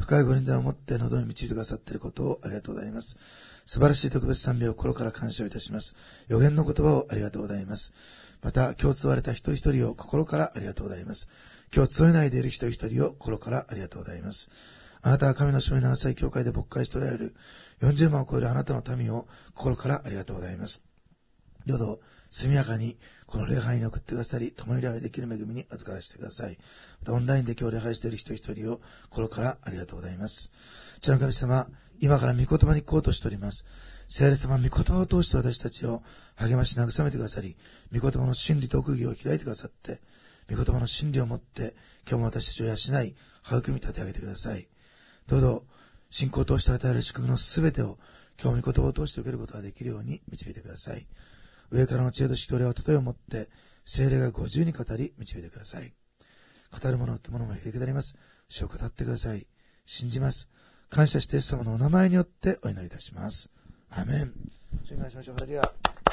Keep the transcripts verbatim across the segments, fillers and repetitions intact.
深いご臨在を持って喉に導いてくださっていることをありがとうございます。素晴らしい特別賛美を心から感謝をいたします。予言の言葉をありがとうございます。また、今日集われた一人一人を心からありがとうございます。今日集えないでいる一人一人を心からありがとうございます。あなたは神の島に長さい教会で牧会しておられるよんじゅうまんを超えるあなたの民を心からありがとうございます。どうぞ速やかにこの礼拝に送ってくださり、共に礼拝できる恵みに預からせてください。またオンラインで今日礼拝している一人一人を心からありがとうございます。父の神様、今から御言葉に行こうとしております。聖霊様、御言葉を通して私たちを励まし慰めてくださり、御言葉の真理と奥義を開いてくださって、御言葉の真理をもって今日も私たちを養い、育み立て上げてください。どうぞ信仰を通して与えられる祝福のすべてを今日御言葉を通して受けることができるように導いてください。上からの知恵と指導を例えをもって聖霊がご自由に語り導いてください。語る者、受け物も響き立ります。主を語ってください。信じます。感謝してイエス様のお名前によってお祈りいたします。アーメン。主にお願いしましょう。ハレルヤ。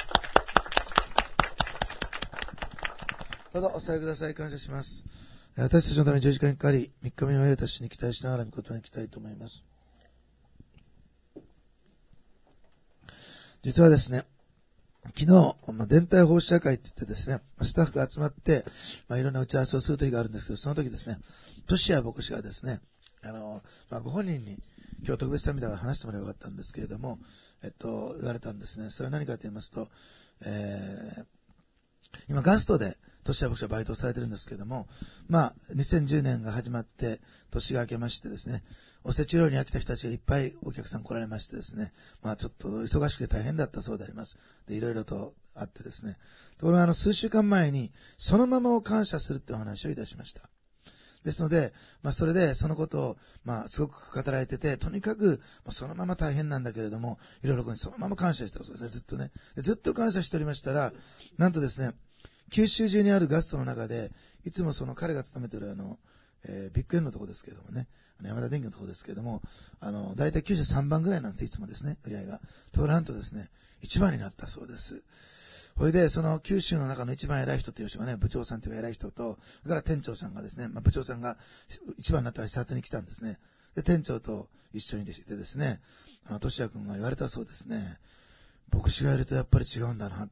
どうぞお伝えください。感謝します。私たちのために十字架にかかり、三日目を得れた主に期待しながら御言葉に行きたいと思います。実はですね、昨日、まあ、電体奉仕社会って言ってですね、スタッフが集まって、まあ、いろんな打ち合わせをする時があるんですけど、その時ですね、トシヤ牧師がですね、あの、まあ、ご本人に今日特別賛美だから話してもらえばよかったんですけれども、えっと、言われたんですね。それは何かと言いますと、えー、今ガストでトシヤ牧師はバイトをされてるんですけれども、まあ、にせんじゅうねんが始まって、年が明けましてですね、おせち料理に飽きた人たちがいっぱいお客さん来られましてですね、まあちょっと忙しくて大変だったそうであります。で、いろいろとあってですね。ところがあの数週間前に、そのままを感謝するってお話をいたしました。ですので、まあそれでそのことを、まあすごく語られてて、とにかく、そのまま大変なんだけれども、いろいろそのまま感謝してたそうですね、ずっとね。でずっと感謝しておりましたら、なんとですね、九州中にあるガストの中で、いつもその彼が勤めてるあの、えー、ビッグエンのとこですけどもね、あの山田電機のとこですけども、あの、だいたい九州さんばんぐらいなんです、いつもですね、売り上げが。と、なんとですね、いちばんになったそうです。それで、その九州の中の一番偉い人という人がね、部長さんという偉い人と、それから店長さんがですね、まあ、部長さんが一番になったら視察に来たんですね。で、店長と一緒にいてですね、あの、としやくんが言われたそうですね。牧師がいるとやっぱり違うんだなって。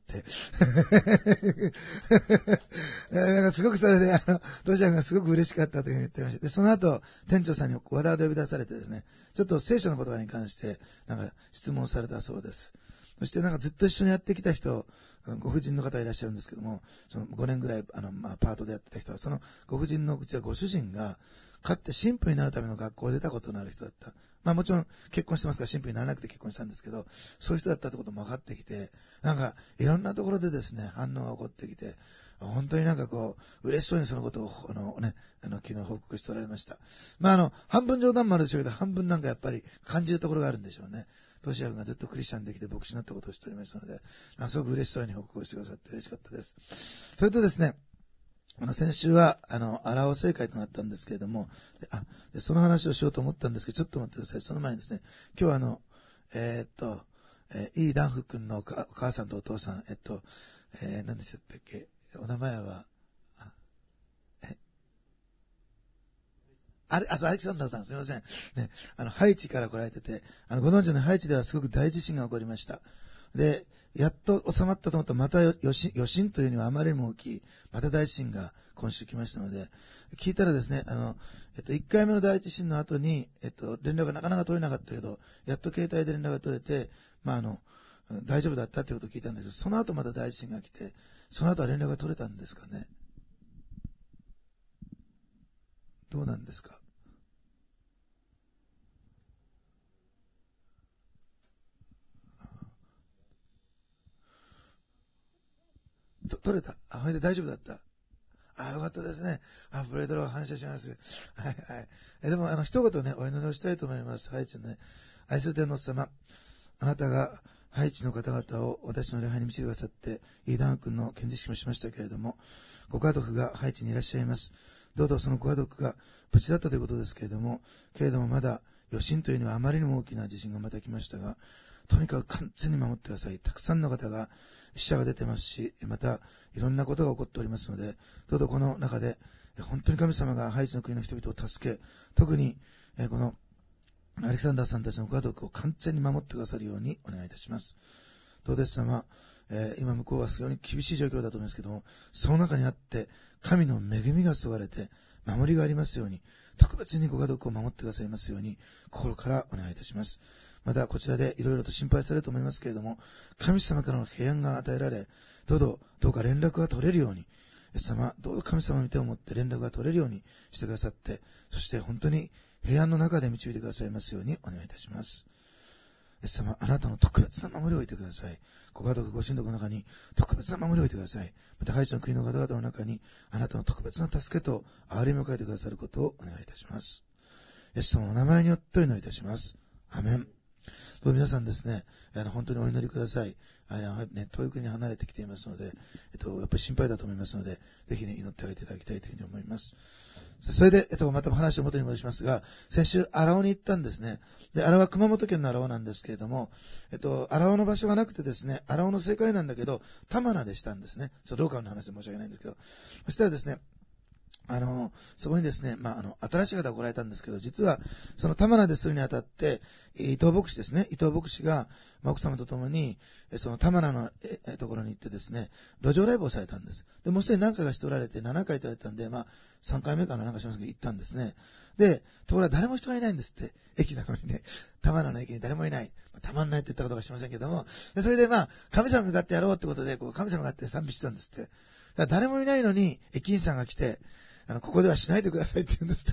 なんかすごくそれで、あの、トシヤ君がすごく嬉しかったというふうに言ってました。で、その後、店長さんに和田で呼び出されてですね、ちょっと聖書の言葉に関して、なんか質問されたそうです。そしてなんかずっと一緒にやってきた人、ご婦人の方いらっしゃるんですけども、そのごねんぐらい、あの、まあ、パートでやってた人は、そのご婦人のうちはご主人が、かって神父になるための学校を出たことのある人だった。まあもちろん結婚してますから神父にならなくて結婚したんですけど、そういう人だったってことも分かってきて、なんかいろんなところでですね、反応が起こってきて、本当になんかこう、嬉しそうにそのことを、あのね、あの、昨日報告しておられました。まああの、半分冗談もあるでしょうけど、半分なんかやっぱり感じるところがあるんでしょうね。トシヤ君がずっとクリスチャンできて牧師になったことを知っておりましたので、すごく嬉しそうに報告してくださって嬉しかったです。それとですね、あの、先週は、あの、荒尾正会となったんですけれども、であで、その話をしようと思ったんですけど、ちょっと待ってください。その前にですね、今日はあの、えー、っと、えー、イーダンフ君のお母さんとお父さん、えっと、えー、何でしたっけ、お名前は、あ、え、あれ、あ、そう、アレキサンダーさん、すみません。ね、あの、ハイチから来られてて、あの、ご存知のハイチではすごく大地震が起こりました。で、やっと収まったと思ったら、また余震、余震というにはあまりにも大きい、また大地震が今週来ましたので、聞いたらですね、あの、えっと、いっかいめの大地震の後に、えっと、連絡がなかなか取れなかったけど、やっと携帯で連絡が取れて、まあ、あの、大丈夫だったってことを聞いたんですけど、その後また大地震が来て、その後は連絡が取れたんですかね。どうなんですか。と取れた。あ、それで大丈夫だった。あ、よかったですね。あ、プレートロー反射します。はいはい。えでも、あの、一言ね、お祈りをしたいと思います。ハイチのね、愛する天皇様、あなたがハイチの方々を私の礼拝に導いてくださって、イーダン君の献辞式もしましたけれども、ご家族がハイチにいらっしゃいます。どうぞそのご家族が無事だったということですけれども、けれどもまだ余震というにはあまりにも大きな地震がまた来ましたが、とにかく完全に守ってください。たくさんの方が死者が出てますし、またいろんなことが起こっておりますので、どうぞこの中で本当に神様がハイチの国の人々を助け、特にこのアレキサンダーさんたちのご家族を完全に守ってくださるようにお願いいたします。どうです様、えー、今向こうは非常に厳しい状況だと思いますけども、その中にあって神の恵みが注がれて守りがありますように、特別にご家族を守ってくださいますように心からお願いいたします。またこちらでいろいろと心配されると思いますけれども、神様からの平安が与えられ、どうぞどうか連絡が取れるように、イエス様どうぞ神様の手を持って連絡が取れるようにしてくださって、そして本当に平安の中で導いてくださいますようにお願いいたします。イエス様、あなたの特別な守りを置いてください。ご家族ご親族の中に特別な守りを置いてください。またハイチの国の方々の中にあなたの特別な助けと憐れみを書いてくださることをお願いいたします。イエス様のお名前によってお祈りいたします。アメン。どう皆さんですね、あの本当にお祈りください。あの、ね、遠い国に離れてきていますので、えっと、やっぱり心配だと思いますので、ぜひね、祈ってあげていただきたいというふうに思います。それで、えっと、また話を元に戻しますが、先週、荒尾に行ったんですね。で、荒尾は熊本県の荒尾なんですけれども、えっと、荒尾の場所がなくてですね、荒尾の正解なんだけど、玉名でしたんですね。ちょっとローカルの話で申し訳ないんですけど、そしたらですね、あの、そこにですね、まあ、あの、新しい方が来られたんですけど、実は、その玉名でするにあたって、伊藤牧師ですね、伊藤牧師が、まあ、奥様と共に、その玉名のえところに行ってですね、路上ライブをされたんです。で、もうすでに何回かしておられて、ななかいいただいたんで、まあ、さんかいめかななんかしますけど、行ったんですね。で、ところが誰も人がいないんですって。駅なのにね、玉名の駅に誰もいない。まあ、たまんないって言ったことはしませんけども、でそれでまあ、神様に向かってやろうってことで、こう、神様に向かって賛美してたんですって。だから誰もいないのに、駅員さんが来て、あの、ここではしないでくださいって言うんですって。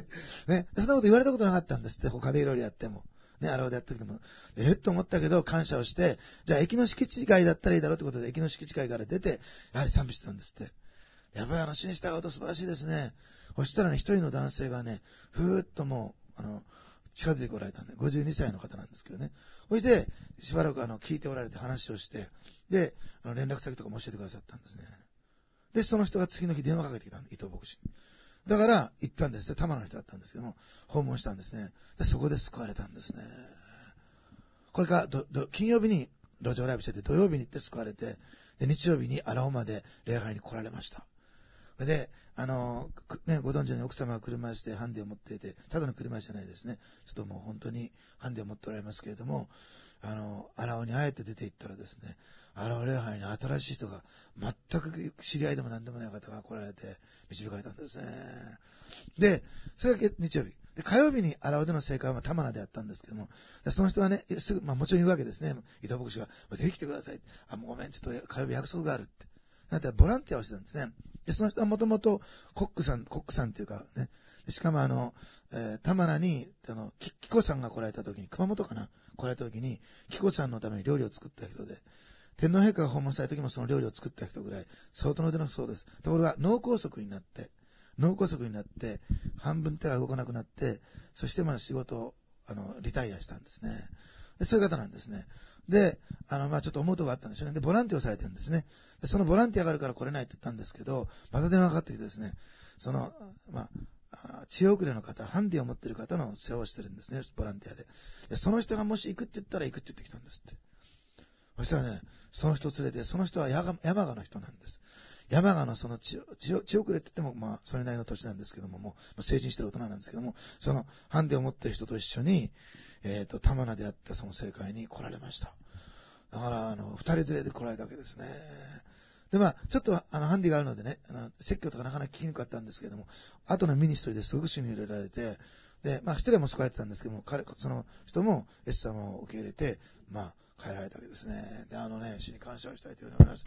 ね。そんなこと言われたことなかったんですって。他でいろいろやっても。ね、あれをやってきても。えっと思ったけど、感謝をして、じゃあ駅の敷地外だったらいいだろうってことで、駅の敷地外から出て、やはり賛美してたんですって。やっぱりあの、死に従うと素晴らしいですね。そしたらね、一人の男性がね、ふーっともう、あの、近づいてこられたんで、ごじゅうにさいの方なんですけどね。それで、しばらくあの、聞いておられて話をして、で、あの、連絡先とかも教えてくださったんですね。で、その人が次の日電話かけてきたんで、伊藤牧師に。だから、行ったんですね。玉の人だったんですけども、訪問したんですね。で、そこで救われたんですね。これからど、ど、金曜日に路上ライブしてて、土曜日に行って救われて、で、日曜日に荒尾まで礼拝に来られました。で、あの、ね、ご存知のように奥様が車椅子でハンデを持っていて、ただの車椅子じゃないですね。ちょっともう本当にハンデを持っておられますけれども、あの、荒尾にあえて出て行ったらですね、荒尾礼拝に新しい人が、全く知り合いでも何でもない方が来られて、導かれたんですね。で、それだけ日曜日。で、火曜日に荒尾での正解は玉名でやったんですけども、その人はね、すぐ、まあもちろん言うわけですね。伊藤牧師が、ぜひ来てください。あ、もうごめん、ちょっと火曜日約束があるって。なんてボランティアをしてたんですね。で、その人はもともとコックさん、コックさんっていうかね、しかもあの、えー、玉名に、あの、き、きこさんが来られた時に、熊本かな来られた時に、きこさんのために料理を作った人で、天皇陛下が訪問された時もその料理を作った人ぐらい、相当の腕のそうです。ところが脳梗塞になって、脳梗塞になって、半分手が動かなくなって、そしてまあ仕事を、あの、リタイアしたんですね。で、そういう方なんですね。で、あの、まあちょっと思うとこがあったんでしょうね。で、ボランティアをされてるんですね。で、そのボランティアがあるから来れないって言ったんですけど、また電話がかかってきてですね、その、まあ、治療遅れの方、ハンディを持っている方の世話をしてるんですね、ボランティアで。で、その人がもし行くって言ったら行くって言ってきたんですって。そしたらね、その人を連れて、その人は山鹿の人なんです。山鹿のその血、血、血遅れって言っても、まあ、それなりの年なんですけども、もう、成人してる大人なんですけども、その、ハンデを持ってる人と一緒に、えっと、玉名であったその正会に来られました。だから、あの、二人連れで来られたわけですね。で、まあ、ちょっと、あの、ハンディがあるのでね、あの、説教とかなかなか聞きにくかったんですけども、後のミニストリーですごく主に入れられて、で、まあ、一人はもう救われてたんですけども、彼、その人も、イエス様を受け入れて、まあ、帰られたわけですね。で、あのね、主に感謝をしたいというふうに思います。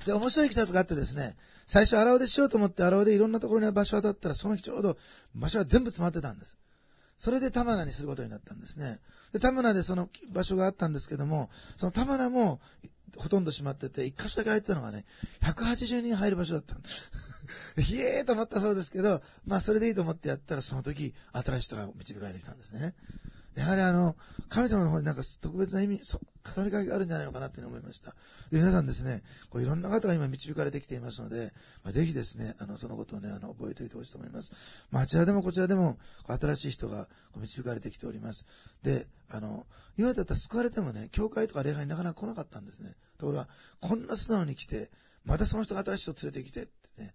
で、面白いいきさつがあってですね、最初、荒尾でしようと思って、荒尾でいろんなところに場所が当たったら、その日ちょうど場所が全部詰まってたんです。それで玉名にすることになったんですね。で、玉名でその場所があったんですけども、その玉名もほとんど閉まってて、一箇所だけ入ってたのがね、ひゃくはちじゅうにん入る場所だったんです。ひえーと思ったそうですけど、まあそれでいいと思ってやったら、その時、新しい人が導かれてきたんですね。やはりあの、神様の方になんか特別な意味、そう、語りかけがあるんじゃないのかなって思いました。で、皆さんですね、こういろんな方が今導かれてきていますので、まあ、ぜひですね、あの、そのことをね、あの、覚えておいてほしいと思います。まあ、あちらでもこちらでも、新しい人が導かれてきております。で、あの、今までだったら救われてもね、教会とか礼拝になかなか来なかったんですね。ところが、こんな素直に来て、またその人が新しい人を連れてきてってね、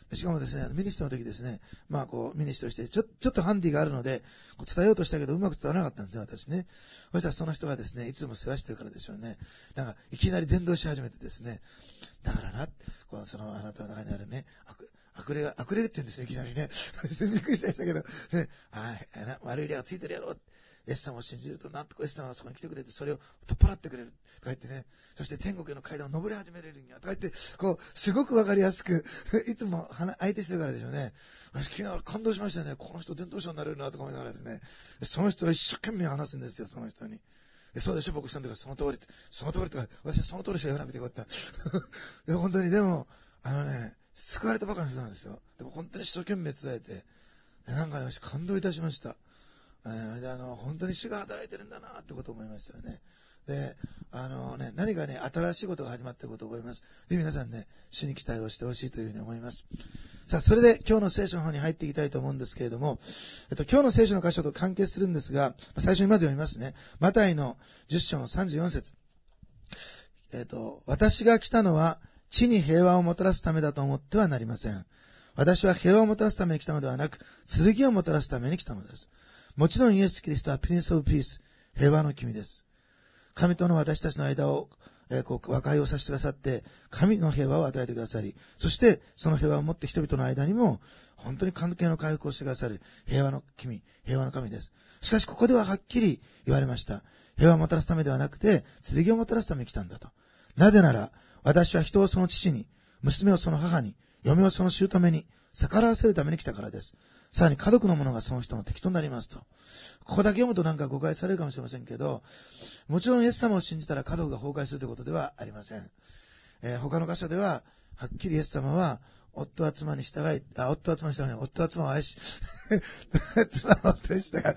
しかもですね、ミニストの時ですね、まあこう、ミニストして、ちょ、ちょっとハンディがあるので、こう伝えようとしたけど、うまく伝わらなかったんですよ、私ね。そしたらその人がですね、いつも世話してるからでしょうね。なんか、いきなり伝道し始めてですね、だからな、この、その、あなたの中にあるね、悪、悪霊が、悪霊って言うんですよ、いきなりね。びっくりしたんだけど、ね、ああ、悪い霊がついてるやろ。イエス様を信じると、なんとかイエス様はそこに来てくれて、それを取っ払ってくれる。とか言ってね。そして天国への階段を登り始めれるんや。とか言って、こう、すごくわかりやすく、いつも相手してるからでしょうね。私昨日感動しましたよね。この人伝道者になれるなとか思いながらですね。その人は一生懸命話すんですよ、その人に。そうでしょ、僕したんだから、その通りって、その通りとか、私はその通りしか言わなくてよかった。いや、本当に、でも、あのね、救われたばかりの人なんですよ。でも本当に一生懸命伝えて、なんかね、私感動いたしました。えー、であの本当に主が働いてるんだなってことを思いましたよね。で、あのね、何かね、新しいことが始まっていることを覚えます。で、皆さんね、主に期待をしてほしいというふうに思います。さあ、それで今日の聖書の方に入っていきたいと思うんですけれども、えっと、今日の聖書の箇所と関係するんですが、最初にまず読みますね。マタイのじゅっ章のさんじゅうよん節。えっと、私が来たのは、地に平和をもたらすためだと思ってはなりません。私は平和をもたらすために来たのではなく、剣をもたらすために来たのです。もちろんイエス・キリストはプリンス・オブ・ピース、平和の君です。神との私たちの間を、えー、こう和解をさせてくださって、神の平和を与えてくださり、そしてその平和を持って人々の間にも、本当に関係の回復をしてくださる平和の君、平和の神です。しかしここでははっきり言われました。平和をもたらすためではなくて、剣をもたらすために来たんだと。なぜなら、私は人をその父に、娘をその母に、嫁をその姑に、逆らわせるために来たからです。さらに家族の者がその人の敵となりますと。ここだけ読むとなんか誤解されるかもしれませんけど、もちろんイエス様を信じたら家族が崩壊するということではありません。えー、他の箇所では、はっきりイエス様は、夫は妻に従い、あ、夫は妻に従い、夫は妻を愛し、妻は夫に従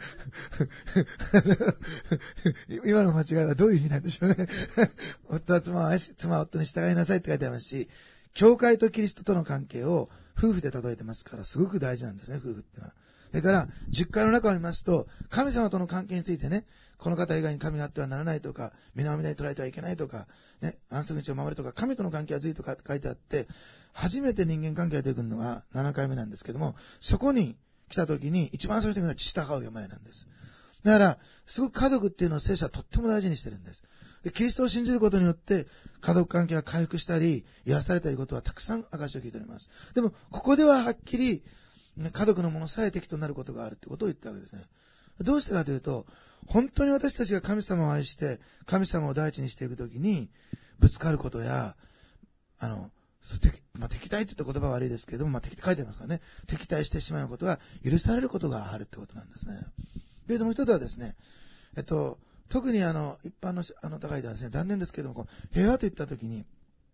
い。今の間違いはどういう意味なんでしょうね。夫は妻を愛し、妻は夫に従いなさいって書いてありますし、教会とキリストとの関係を夫婦で例えてますから、すごく大事なんですね、夫婦ってのは。それから、じゅっかいの中を見ますと、神様との関係についてね、この方以外に神があってはならないとか、皆を皆に捉えてはいけないとか、ね、安息日を守るとか、神との関係は随とか書いてあって、初めて人間関係が出てくるのはななかいめなんですけども、そこに来た時に一番最初に言うのは父と母を読まえなんです。だから、すごく家族っていうのを聖書はとっても大事にしてるんです。で、キリストを信じることによって、家族関係が回復したり、癒されたりことはたくさん証を聞いております。でも、ここでははっきり、家族のものさえ敵となることがあるということを言ったわけですね。どうしてかというと、本当に私たちが神様を愛して、神様を第一にしていくときに、ぶつかることや、あの、敵、まあ、敵対といった言葉は悪いですけれども、まあ、敵って書いてありますからね、敵対してしまうことが許されることがあるってことなんですね。けれども一つはですね、えっと、特にあの、一般の、あの、高いではですね、断念ですけれども、こう平和といったときに、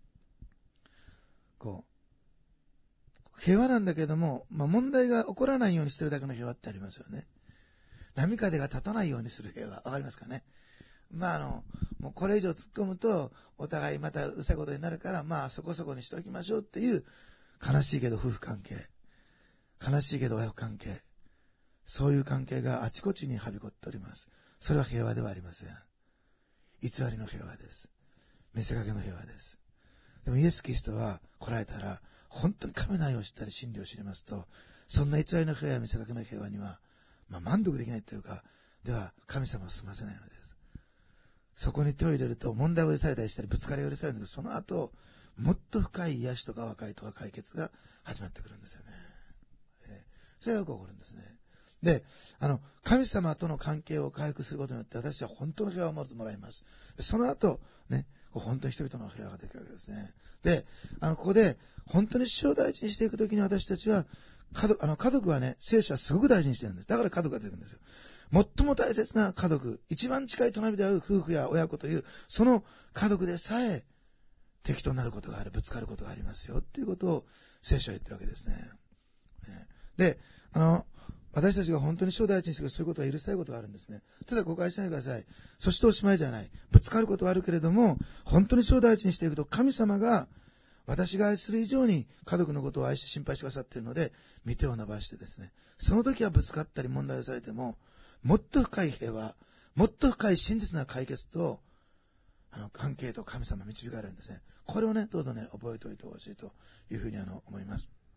こう、平和なんだけれども、まあ、問題が起こらないようにしてるだけの平和ってありますよね。波風が立たないようにする平和。わかりますかね。まあ、あの、もうこれ以上突っ込むと、お互いまたうさいことになるから、まあ、そこそこにしておきましょうっていう、悲しいけど夫婦関係。悲しいけど親子関係。そういう関係があちこちにはびこっております。それは平和ではありません。偽りの平和です。見せかけの平和です。でもイエス・キリストは来られたら、本当に神の愛を知ったり真理を知りますと、そんな偽りの平和や見せかけの平和には、まあ、満足できないというか、では神様は済ませないのです。そこに手を入れると問題を許されたりしたり、ぶつかりを許されるんですけど、その後、もっと深い癒しとか和解とか解決が始まってくるんですよね。えー、それがよく起こるんですね。で、あの、神様との関係を回復することによって、私は本当の平和をもらいます。その後、ね、本当に人々の平和ができるわけですね。で、あの、ここで、本当に主を大事にしていくときに私たちは、家族、あの、家族はね、聖書はすごく大事にしてるんです。だから家族が出てくるんですよ。最も大切な家族、一番近い隣である夫婦や親子という、その家族でさえ、敵となることがある、ぶつかることがありますよ、っていうことを聖書は言ってるわけですね。で、あの、私たちが本当に主を大事にしていく、そういうことは許さないことがあるんですね。ただ誤解しないでください。そしておしまいじゃない。ぶつかることはあるけれども、本当に主を大事にしていくと、神様が私が愛する以上に家族のことを愛して心配してくださっているので、見手を伸ばしてですね、その時はぶつかったり問題をされても、もっと深い平和、もっと深い真実な解決と、あの、関係と神様導かれるんですね。これをね、どうぞね、覚えておいてほしいというふうにあの、思います。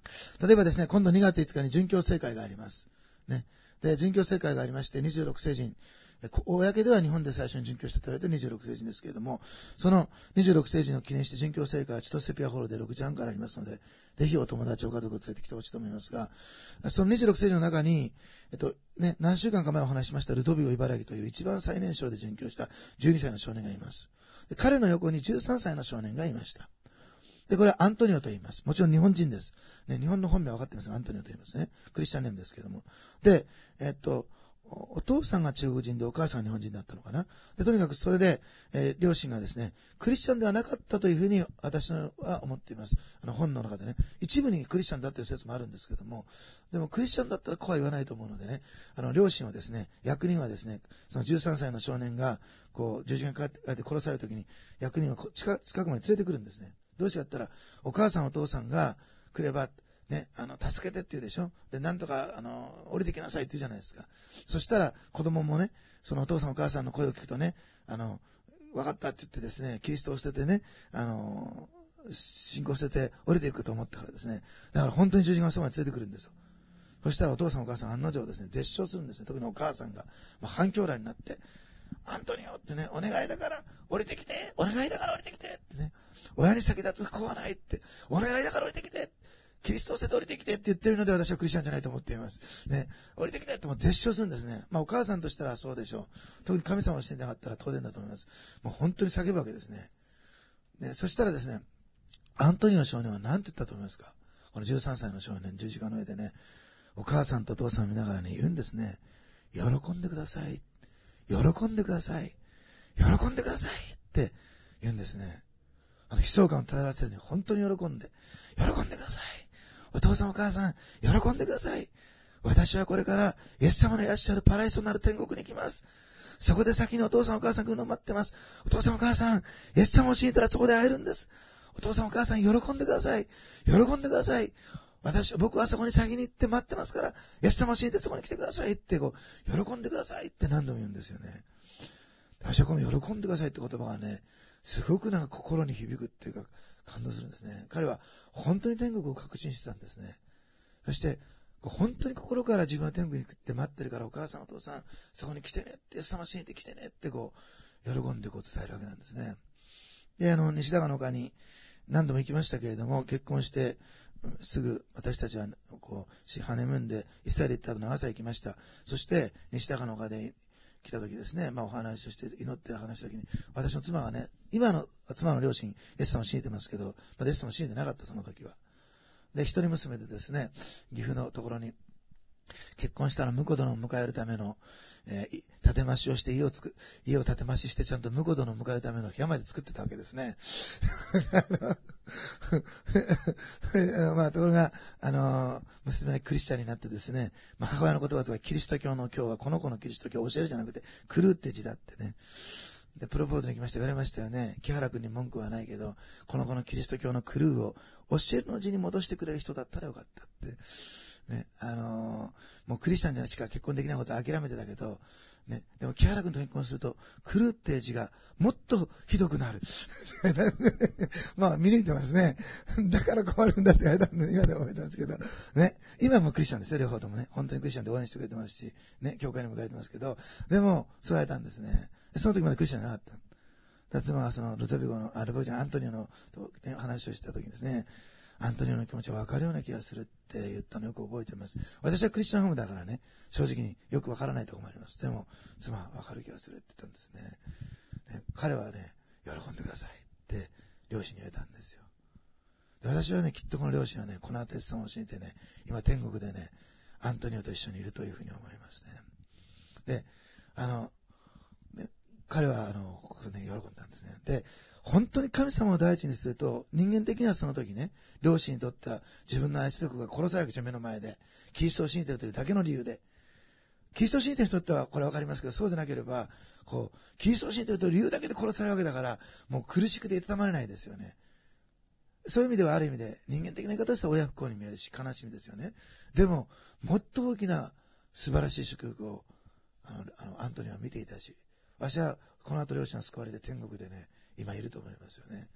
例えばですね、今度にがついつかに殉教聖会があります。ね。で、殉教聖会がありまして、にじゅうろくせいじん、公では日本で最初に殉教したと言われているにじゅうろくせいじんですけれども、そのにじゅうろくせいじんを記念して殉教聖会は千歳ピアホールでろくじはんからありますので、ぜひお友達、お家族を連れてきてほしいと思いますが、そのにじゅうろくせいじんの中に、えっと、ね、何週間か前お話しましたルドビゴ・茨城という一番最年少で殉教したじゅうにさいの少年がいます。で、彼の横にじゅうさんさいの少年がいました。で、これはアントニオと言います。もちろん日本人です。ね、日本の本名は分かってますが、アントニオと言いますね。クリスチャンネームですけども。で、えっと、お父さんが中国人でお母さんが日本人だったのかな。で、とにかくそれで、えー、両親がですね、クリスチャンではなかったというふうに私は思っています。あの本の中でね、一部にクリスチャンだっていう説もあるんですけども、でもクリスチャンだったらこうは言わないと思うのでね、あの両親はですね、役人はですね、そのじゅうさんさいの少年が、こう、十字架にかかって殺されるときに、役人は近近くまで連れてくるんですね。どうしてやったら、お母さんお父さんが来れば、ね、あの、助けてって言うでしょ。で、なんとか、あの、降りてきなさいって言うじゃないですか。そしたら、子供もね、そのお父さんお母さんの声を聞くとね、あの、分かったって言ってですね、キリストを捨ててね、あの、信仰を捨てて降りていくと思ったからですね。だから本当に十字架のそばに連れてくるんですよ。そしたらお父さんお母さん案の定ですね、絶唱するんですね。特にお母さんが、まあ、反響来になって、アントニオってね、お願いだから降りてきて、お願いだから降りてきてってね、親に先立つ子はないって、お願いだから降りてきて、キリストを捨てて降りてきてって言ってるので私はクリスチャンじゃないと思っています。ね、降りてきてってもう絶唱するんですね。まあお母さんとしたらそうでしょう。特に神様をしてなかったら当然だと思います。もう本当に叫ぶわけですね。ね、そしたらですね、アントニオ少年は何て言ったと思いますか。このじゅうさんさいの少年、十字架の上でね、お母さんとお父さんを見ながらね、言うんですね。喜んでください。喜んでください。喜んでくださいって言うんですね。あの悲壮感を漂わせずに本当に喜んで、喜んでください。お父さんお母さん、喜んでください。私はこれからイエス様のいらっしゃるパライソなる天国に行きます。そこで先にお父さんお母さん来るのを待ってます。お父さんお母さん、イエス様を信じたらそこで会えるんです。お父さんお母さん、喜んでください。喜んでください。私、僕はそこに先に行って待ってますから、イエス様を信じてそこに来てくださいってこう、喜んでくださいって何度も言うんですよね。私はこの喜んでくださいって言葉がね、すごくなんか心に響くっていうか感動するんですね。彼は本当に天国を確信してたんですね。そして本当に心から自分は天国に行って待ってるから、お母さんお父さんそこに来てねって、イエス様信じて来てねってこう喜んでこう伝えるわけなんですね。で、あの西高の丘に何度も行きましたけれども、結婚してすぐ私たちはこうハネムーンでイスラエル行った後長さ行きました。そして西高の丘で来た時ですね、まあお話をして祈って話した時に、私の妻がね、今の妻の両親イエス様を信じてますけど、まあ、イエス様を信じてなかった、その時は。で、一人娘でですね、岐阜のところに結婚したら婿殿を迎えるための、えー、建て増しをして家をつく家を建て増ししてちゃんと婿殿を迎えるための部屋まで作ってたわけですね。まあところがあのー、娘はクリスチャンになってですね、まあ、母親の言葉とかキリスト教の今日はこの子のキリスト教を教えるじゃなくて狂うって字だってね。でプロポーズに来まして言われましたよね。木原君に文句はないけど、この子のキリスト教の狂うを教えるの字に戻してくれる人だったらよかったってね、あのー、もうクリスチャンじゃしか結婚できないことを諦めてたけど、ね、でも木原君と結婚すると狂うって字がもっとひどくなる。まあ見抜いてますね。だから困るんだって言われたんで今でも覚えてますけど、ね、今もクリスチャンですよ、両方ともね。本当にクリスチャンで応援してくれてますし、ね、教会にも迎えてますけど、でもそう言われたんですね。その時までクリスチャンじゃなかった。妻はそのルゾビゴの、あ、ルボジャン、アントニオの、ね、話をした時にですね、アントニオの気持ちは分かるような気がするって言ったのをよく覚えています。私はクリスチャンホームだからね、正直によく分からないところもあります。でも、妻は分かる気がするって言ったんですね。ね、彼はね、喜んでくださいって両親に言われたんですよ。で、私はね、きっとこの両親はね、この後イエス様を信じてね、今天国でね、アントニオと一緒にいるというふうに思いますね。で、あの、ね、彼はあの、ね、喜んだんですね。で、本当に神様を第一にすると、人間的にはその時ね、両親にとっては自分の愛する子が殺されなくちゃ目の前で、キリストを信じているというだけの理由で、キリストを信じている人にとってはこれわかりますけど、そうじゃなければ、こう、キリストを信じているという理由だけで殺されるわけだから、もう苦しくていたたまれないですよね。そういう意味ではある意味で、人間的な言い方としては親不幸に見えるし、悲しみですよね。でも、もっと大きな素晴らしい祝福を、あの、あのアントニオは見ていたし、私はこの後両親は救われて天国でね、今いると思いますよね。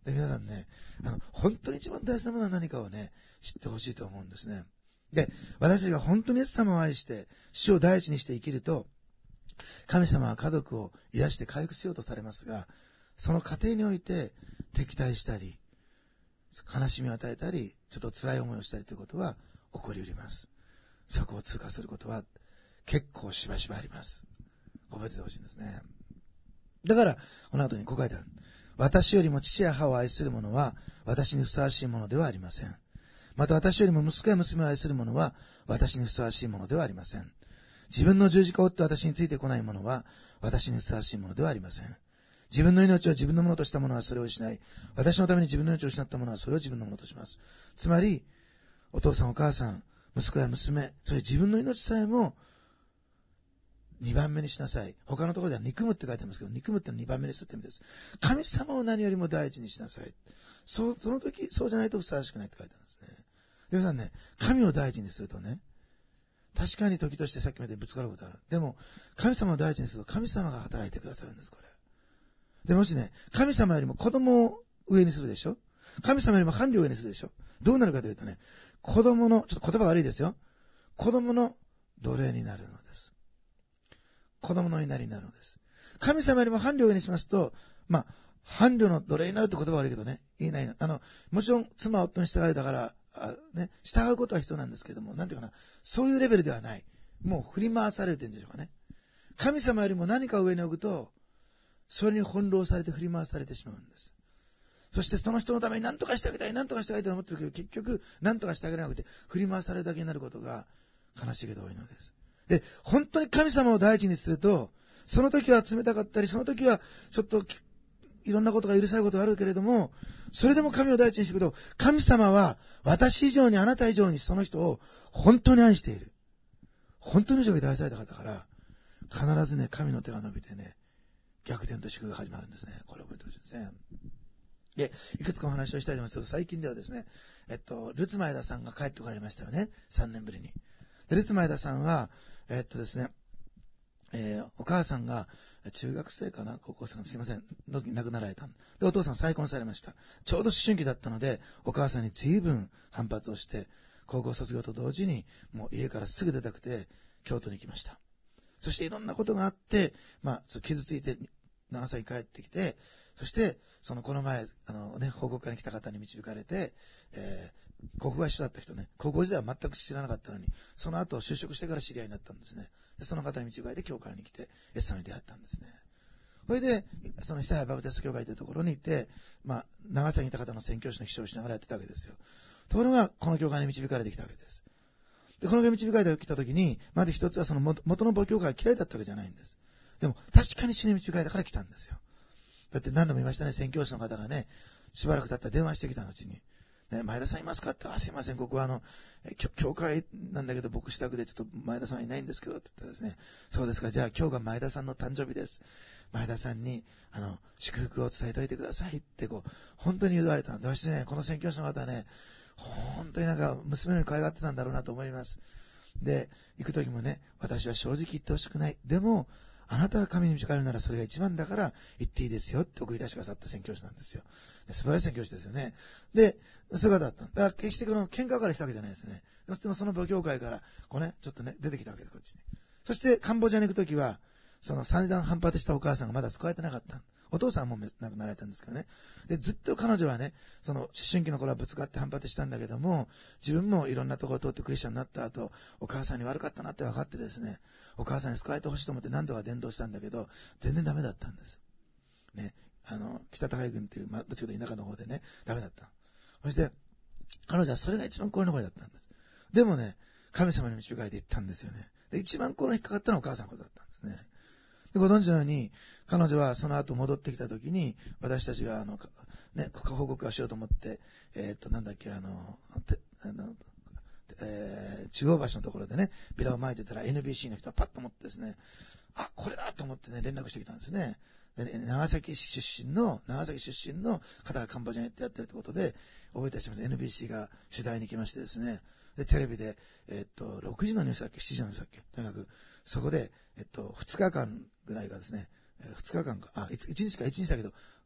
で、皆さんね、あの、本当に一番大事なものは何かをね、知ってほしいと思うんですね。で、私たちが本当にイエス様を愛して、主を第一にして生きると、神様は家族を癒して回復しようとされますが、その過程において敵対したり、悲しみを与えたり、ちょっと辛い思いをしたりということは起こり得ます。そこを通過することは結構しばしばあります。覚えててほしいんですね。だから、この後にこう書いてある。私よりも父や母を愛する者は私にふさわしいものではありません。また私よりも息子や娘を愛する者は私にふさわしいものではありません。自分の十字架を追って私についてこない者は私にふさわしいものではありません。自分の命を自分のものとした者はそれを失い、私のために自分の命を失った者はそれを自分のものとします。つまり、お父さんお母さん、息子や娘、それ自分の命さえもにばんめにしなさい。他のところでは憎むって書いてありますけど、憎むってのはにばんめにするって意味です。神様を何よりも第一にしなさい。そう、その時、そうじゃないとふさわしくないって書いてあるんですね。で、皆さんね、神を第一にするとね、確かに時としてさっきまでぶつかることある。でも、神様を第一にすると神様が働いてくださるんです、これ。で、もしね、神様よりも子供を上にするでしょ？神様よりも伴侶を上にするでしょ？どうなるかというとね、子供の、ちょっと言葉悪いですよ。子供の奴隷になるのです。子供の稲荷になるのです。神様よりも伴侶を上にしますと、まあ、伴侶の奴隷になるって言葉悪いけどね、言いないの。あの、もちろん妻は夫に従うだから、あね、従うことは必要なんですけども、なんていうかな、そういうレベルではない。もう振り回されてるんでしょうかね。神様よりも何か上に置くと、それに翻弄されて振り回されてしまうんです。そしてその人のために何とかしてあげたい、何とかしてあげたいと思ってるけど、結局何とかしてあげなくて振り回されるだけになることが悲しいけど多いのです。で、本当に神様を第一にすると、その時は冷たかったり、その時はちょっといろんなことが許されることがあるけれども、それでも神を第一にしていくと、神様は私以上にあなた以上にその人を本当に愛している。本当に以上に愛された方から、必ずね、神の手が伸びてね、逆転と祝福が始まるんですね。これ覚えてほしいですね。で、いくつかお話をしたいと思いますけど、最近ではですね、えっと、ルツマエダさんが帰ってこられましたよね。さんねんぶりに。で、ルツマエダさんは、えっとですね、えー、お母さんが中学生かな高校生かなすいません。の亡くなられた。で、お父さん再婚されました。ちょうど思春期だったので、お母さんに随分反発をして、高校卒業と同時に、もう家からすぐ出たくて、京都に行きました。そしていろんなことがあって、まあ、傷ついて、長崎に帰ってきて、そして、そのこの前、あのね、報告会に来た方に導かれて、えー、国語が一緒だった人ね、高校時代は全く知らなかったのに、その後就職してから知り合いになったんですね。でその方に導かれて教会に来て、イエス様に出会ったんですね。それで、その久谷バプテスト教会というところに行って、まあ、長崎にいた方の宣教師の秘書をしながらやってたわけですよ。ところが、この教会に導かれてきたわけです。で、この教会に導かれてきたときに、まず一つはその元の母教会が嫌いだったわけじゃないんです。でも、確かに主に導かれたから来たんですよ。だって何度も言いましたね、宣教師の方がね、しばらく経ったら電話してきた後に、ね、前田さんいますかって、あ、すいません、ここはあの、教会なんだけど僕支度でちょっと前田さんいないんですけどって言ったらですね、そうですか、じゃあ今日が前田さんの誕生日です。前田さんに、あの、祝福を伝えておいてくださいってこう、本当に言われたんで、私ね、この宣教師の方はね、本当になんか娘のように可愛がってたんだろうなと思います。で、行く時もね、私は正直言ってほしくない。でも、あなたが神に導かれるならそれが一番だから言っていいですよって送り出してくださった宣教師なんですよ。素晴らしい宣教師ですよね。で、そういう方だった。だから決してこの喧嘩からしたわけじゃないですね。でもその母教会から、こうね、ちょっとね、出てきたわけで、こっちに。そしてカンボジアに行くときは、その三段反発したお母さんがまだ救われてなかった。お父さんも亡くなられたんですけどね。で、ずっと彼女はね、その思春期の頃はぶつかって反発したんだけども、自分もいろんなところを通ってクリスチャンになった後、お母さんに悪かったなって分かってですね、お母さんに救われてほしいと思って何度か伝道したんだけど、全然ダメだったんです。ね、あの、北高井郡っていう、まあ、どっちかというと田舎の方でね、ダメだった。そして、彼女はそれが一番心の声だったんです。でもね、神様に導かれていったんですよね。で、一番心に引っかかったのはお母さんのことだったんですね。で、ご存知のように、彼女はその後戻ってきたときに、私たちが、あの、ね、報告をしようと思って、えー、っと、なんだっけ、あの、てあのえー、中央橋のところでね、ビラを撒いてたら エヌビーシー の人はパッと思ってですね、あ、これだと思ってね、連絡してきたんですね。でね、長崎出身の、長崎出身の方がカンボジアに行ってやってるってことで、覚えてらっしゃいます。エヌビーシー が取材に来ましてですね、で、テレビで、えっと、ろくじのニュースだっけ、しちじのニュースだっけ、とにかく、そこで、えっと、ふつかかんぐらいがですね、ふつかかんか、あ、いちにちかいちにちだけど、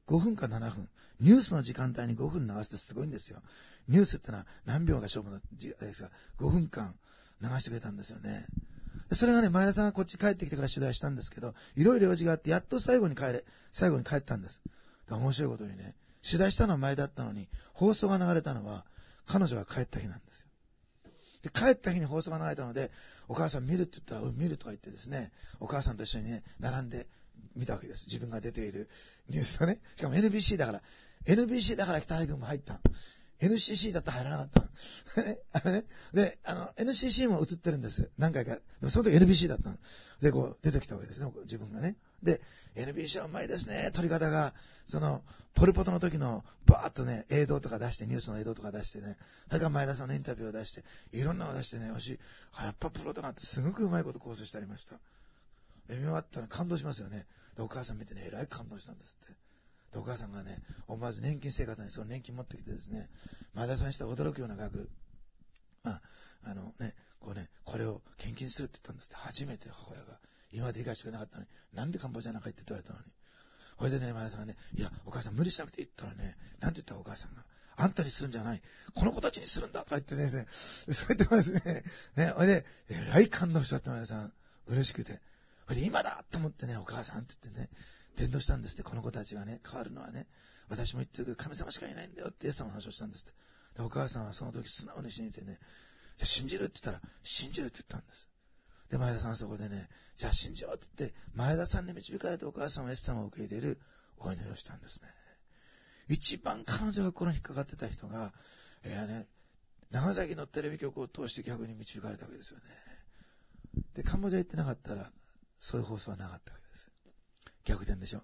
ごふんかななふん、ニュースの時間帯にごふん流してすごいんですよ。ニュースってのは何秒が勝負の時間ですが、ごふんかん流してくれたんですよね。それがね、前田さんがこっち帰ってきてから取材したんですけど、いろいろ用事があって、やっと最後に帰れ、最後に帰ったんです。面白いことにね、取材したのは前だったのに、放送が流れたのは、彼女が帰った日なんですよ。で、帰った日に放送が流れたので、お母さん見るって言ったら、うん、見るとか言ってですね、お母さんと一緒にね、並んで見たわけです。自分が出ているニュースとね。しかも エヌビーシー だから、エヌビーシー だから北原君も入った。エヌシーシー だったら入らなかった。ね、あのね。で、あの、エヌシーシー も映ってるんです。何回か。でもその時 エヌビーシー だったの。で、こう、出てきたわけですね。自分がね。で、エヌビーシー はうまいですね。撮り方が、その、ポルポトの時の、バーッとね、映像とか出して、ニュースの映像とか出してね。それから前田さんのインタビューを出して、いろんなのを出してね、私、やっぱプロだなってすごくうまいこと構成してありました。で、見終わったら感動しますよね。で、お母さん見てね、えらい感動したんですって。で、お母さんがね、思わず年金生活にその年金持ってきてですね、前田さんにしたら驚くような額、まあ、あのね、こうね、これを献金するって言ったんですって、初めて母親が、今まで理解してくれなかったのに、なんでカンボジアなんか行ってって言われたのに。それでね、前田さんがね、いや、お母さん無理しなくていいって言ったらね、なんて言ったお母さんが、あんたにするんじゃない、この子たちにするんだとか言ってね、ねそう言ってますね。ね、それで、えらい感動しちゃって前田さん、嬉しくて。それで今だと思ってね、お母さんって言ってね、伝道したんですって、この子たちがね、変わるのはね、私も言ってるけど神様しかいないんだよってイエス様の話をしたんですって。で、お母さんはその時素直に信じてね、じゃ信じるって言ったら、信じるって言ったんです。で、前田さんはそこでね、じゃあ信じようって言って、前田さんに導かれてお母さんはイエス様を受け入れるお祈りをしたんですね。一番彼女が心に引っかかってた人が、いやね、長崎のテレビ局を通して逆に導かれたわけですよね。で、カンボジア行ってなかったら、そういう放送はなかったわけです。逆転でしょ。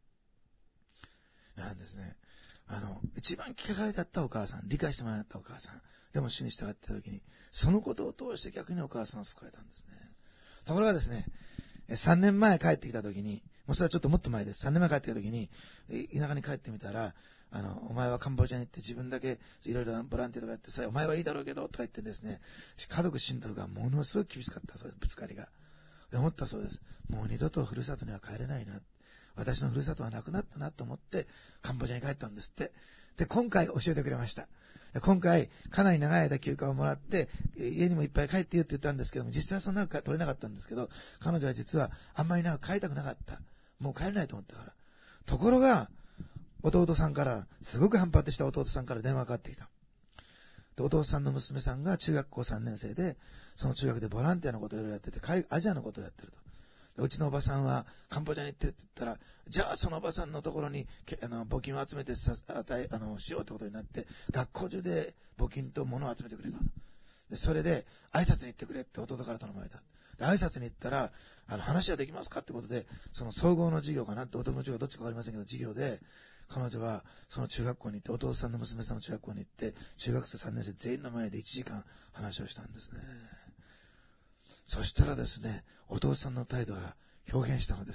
なんですね。あの、一番聞かれだったお母さん、理解してもらったお母さん、でも主に従ってた時に、そのことを通して逆にお母さんを救われたんですね。ところがですね、さんねんまえ帰ってきた時に、もうそれはちょっともっと前です。さんねんまえ帰ってきた時に、田舎に帰ってみたら、あの、お前はカンボジアに行って自分だけいろいろボランティアとかやって、それお前はいいだろうけど、とか言ってですね、家族親族がものすごい厳しかったそうです、ぶつかりが。で思ったそうです。もう二度とふるさとには帰れないな。私のふるさとはなくなったなと思って、カンボジアに帰ったんですって。で、今回教えてくれました。今回、かなり長い間休暇をもらって、家にもいっぱい帰っていいよって言ったんですけども、実際はそんな取れなかったんですけど、彼女は実はあんまり長く帰りたくなかった。もう帰れないと思ったから。ところが、弟さんから、すごく反発した弟さんから電話がかかってきた。で、弟さんの娘さんが中学校さんねん生で、その中学でボランティアのことをいろいろやってて、アジアのことをやってると。うちのおばさんはカンボジアに行ってるって言ったら、じゃあそのおばさんのところにあの募金を集めてさ与えあのしようってことになって、学校中で募金と物を集めてくれた。でそれで挨拶に行ってくれって弟から頼まれた。で挨拶に行ったら、あの話はできますかってことで、その総合の授業かなって、弟の授業どっちかわかりませんけど、授業で彼女はその中学校に行って、弟さんの娘さんの中学校に行って、中学生さんねん生全員の前でいちじかん話をしたんですね。そしたらですね、お父さんの態度が表現したのです。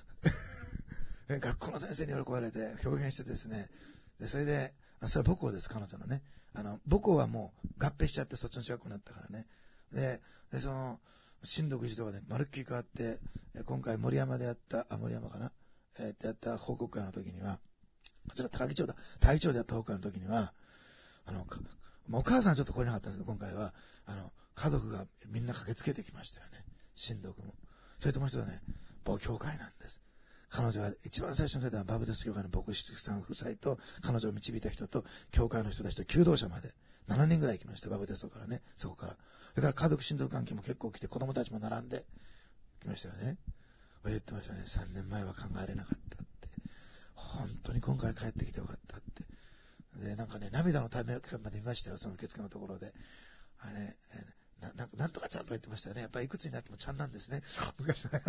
学校の先生に喜ばれて表現してですね、でそれで、それは母校です、彼女のね。あの、母校はもう合併しちゃってそっちの中学校になったからね。で、でその、新読寺とかでまるっきり変わって、今回森山でやった、あ、森山かなえー、ってやった報告会の時には、こちら高木町だ、大町でやった報告会の時には、あの、お母さんはちょっと来れなかったんですけど、今回は、あの、家族がみんな駆けつけてきましたよね。親族も。それともう一つはね、母教会なんです。彼女は一番最初の世代はバブテスト教会の牧師さん夫妻と、彼女を導いた人と、教会の人たちと求道者まで、ななにんぐらい来ました、バブテストからね、そこから。それから家族親族関係も結構来て、子供たちも並んで来ましたよね。言ってましたね、さんねんまえは考えれなかったって。本当に今回帰ってきてよかったって。で、なんかね、涙のためまで見ましたよ、その受付のところで。あれ、ね、な, な, なんとかちゃんと言ってましたよね。やっぱりいくつになってもちゃんなんですね。昔の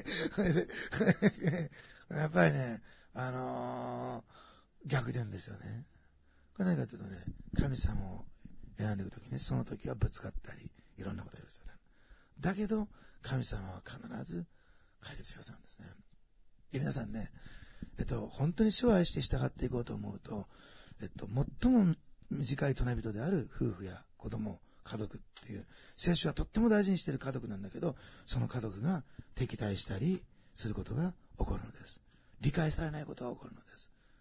やっぱりね、あのー、逆転ですよね。これ何かというとね、神様を選んでいくときに、その時はぶつかったり、いろんなことをやるんですよね。だけど、神様は必ず解決しますんですね。で皆さんね、えっと、本当に主を愛して従っていこうと思うと、えっと、最も短い隣人である夫婦や子供、家族っていう、聖書はとっても大事にしている家族なんだけど、その家族が敵対したりすることが起こるのです。理解されないことが起こるのです。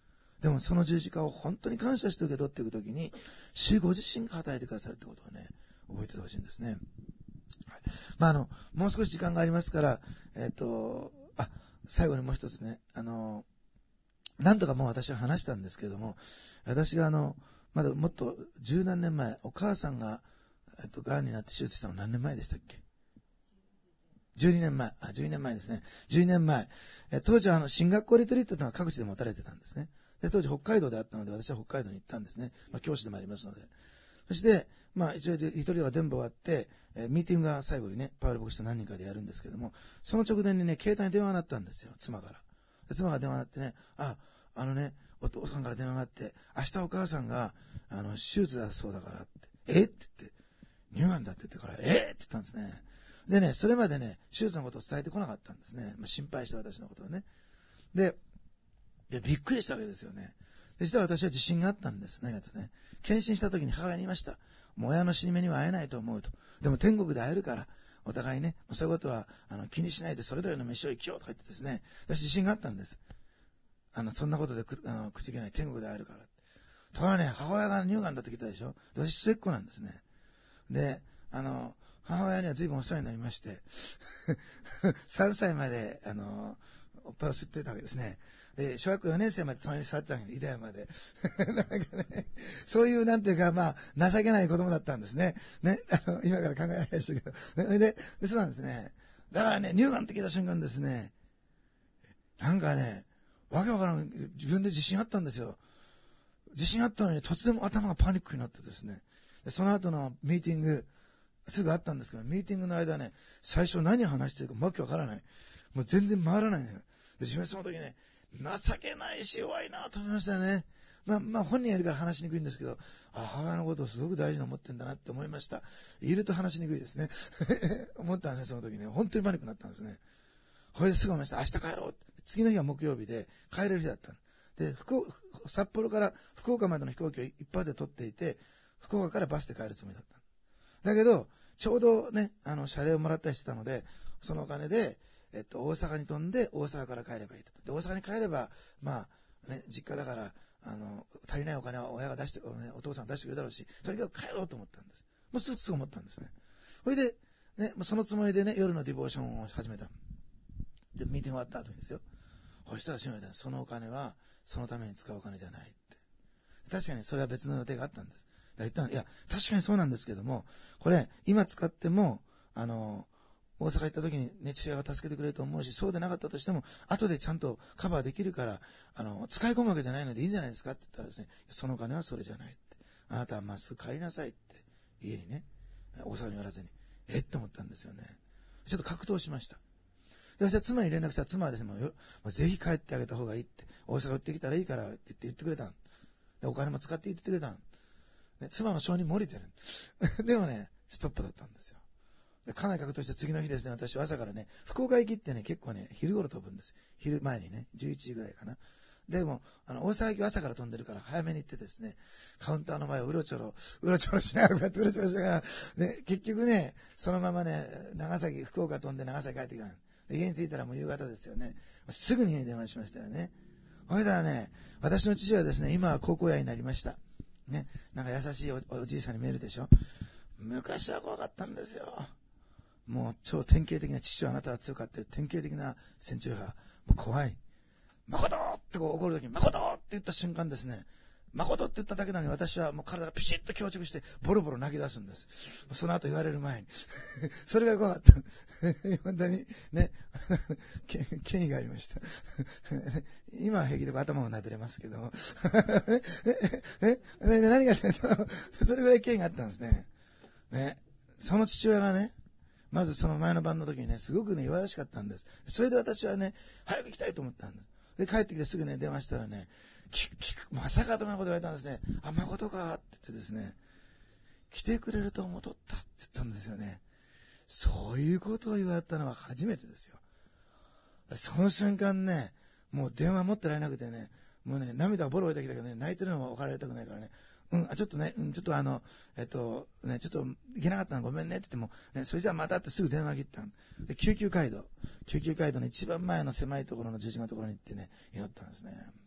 でもその十字架を本当に感謝して受け取っていくときに、主ご自身が働いてくださるってことをね、覚えててほしいんですね。はい、まあ、あの、もう少し時間がありますから、えっと、あ、最後にもう一つね、あの、なんとかもう私は話したんですけれども、私があの、まだもっと十何年前、お母さんが、えっと、癌になって手術したの何年前でしたっけ？じゅうにねんまえ。あ、じゅうにねんまえですね。じゅうにねんまえ。え当時はあの、進学校リトリートというのは各地で持たれてたんですね。で、当時北海道であったので、私は北海道に行ったんですね。まあ、教師でもありますので。そして、まあ、一応リトリートが全部終わって、えー、ミーティングが最後にね、パウル牧師と何人かでやるんですけども、その直前にね、携帯に電話が鳴ったんですよ、妻から。で妻が電話が鳴ってね、あ、あのね、お父さんから電話があって、明日お母さんが、あの、手術だそうだからって、えって言って、乳がんだって言ってから、えって言ったんですね。でね、それまでね、手術のことを伝えてこなかったんですね。まあ、心配した私のことをね。で、いやびっくりしたわけですよね。で、実は私は自信があったんです。何かですね。検診した時に母親に言いました。もう親の死に目には会えないと思うと。でも天国で会えるから、お互いね、そういうことはあの気にしないでそれぞれの飯を生きようとか言ってですね、私自信があったんです。あの、そんなことでくあの口切けない天国で会えるから。ところがね、母親が乳がんだって聞いたでしょ。私末っ子なんですね。で、あの、母親には随分お世話になりまして、さんさいまで、あの、おっぱいを吸ってたわけですね。で、小学校よねん生まで隣に座ってたわけです。イダヤまで。なんかね、そういうなんていうか、まあ、情けない子供だったんですね。ね、あの、今から考えられないでしょうけど。で、で、そうなんですね。だからね、乳がんって聞いた瞬間ですね、なんかね、わけわからん、自分で自信あったんですよ。自信あったのに突然頭がパニックになってですね。でその後のミーティング、すぐあったんですけど、ミーティングの間ね、最初何話してるかわけわからない。もう全然回らないのよ。で、自分その時ね、情けないし弱いなと思いましたね。まあ、まあ本人やるから話しにくいんですけど、あ、母親のことをすごく大事に思ってんだなって思いました。いると話しにくいですね。思ったんですね、その時ね。本当にパニックになったんですね。これですぐ思いました。明日帰ろう。次の日は木曜日で帰れる日だったの。で、福札幌から福岡までの飛行機を一発で取っていて、福岡からバスで帰るつもりだったの。だけど、ちょうどね、あの、謝礼をもらったりしてたので、そのお金で、えっと、大阪に飛んで、大阪から帰ればいいと。で、大阪に帰れば、まあ、ね、実家だから、あの、足りないお金は親が出して、ね、お父さん出してくれるだろうし、とにかく帰ろうと思ったんです。もうすぐすぐ思ったんですね。それで、ね、そのつもりでね、夜のディボーションを始めた。で、ミーティング終わった後にですよ。そしたら閉めた。そのお金は、そのために使うお金じゃないって。確かにそれは別の予定があったんです。だから言ったの、いや、確かにそうなんですけども、これ、今使っても、あの、大阪行った時にね、父親が助けてくれると思うし、そうでなかったとしても、後でちゃんとカバーできるから、あの、使い込むわけじゃないのでいいんじゃないですかって言ったらですね、そのお金はそれじゃないって。あなたはまっすぐ帰りなさいって、家にね、大阪に言われずに、えって思ったんですよね。ちょっと格闘しました。で、私は妻に連絡したら妻はですね、もうよもうぜひ帰ってあげた方がいいって、大阪行ってきたらいいからって言って言ってくれたん。で、お金も使って言ってくれたん。で、妻の承認も降りてる。でもね、ストップだったんですよ。で、かなり格闘して次の日ですね、私は朝からね、福岡行きってね、結構ね、昼頃飛ぶんです。昼前にね、じゅういちじぐらいかな。でも、あの、大阪行きは朝から飛んでるから早めに行ってですね、カウンターの前をうろちょろ、うろちょろしながら、こうやってうろちょろしながら、ね、結局ね、そのままね、長崎、福岡飛んで長崎帰ってきたの。で、家に着いたらもう夕方ですよね。すぐに家に電話しましたよね。ほいだらね、私の父はですね、今は高校野になりました。ね、なんか優しい お, おじいさんに見えるでしょ。昔は怖かったんですよ。もう超典型的な父はあなたは強かった典型的な戦中派。もう怖い。誠ってこう怒るときに、誠って言った瞬間ですね、誠って言っただけなのに私はもう体がピシッと強直してボロボロ泣き出すんです。その後言われる前に。それが怖かった。本当にね、権威がありました。今は平気で頭を撫でれますけども。ええ何がそれぐらい権威があったんですね。ね。その父親がね、まずその前の晩の時にね、すごくね、弱々しかったんです。それで私はね、早く行きたいと思ったんです。で、帰ってきてすぐね、電話したらね、聞く、聞く、まさかとのこと言われたんですね。あ、誠かって言ってですね、来てくれると思っとったって言ったんですよね。そういうことを言われたのは初めてですよ。その瞬間ね、もう電話持ってられなくてね、もうね、涙がボロボロ出てきたけどね、泣いてるのは分かられたくないからね、うん、ちょっとね、うん、ちょっとあの、えっと、ね、ちょっと行けなかったのごめんねって言っても、ね、それじゃあまたってすぐ電話切ったんで、救急街道、救急街道の一番前の狭いところの十字のところに行ってね、祈ったんですね。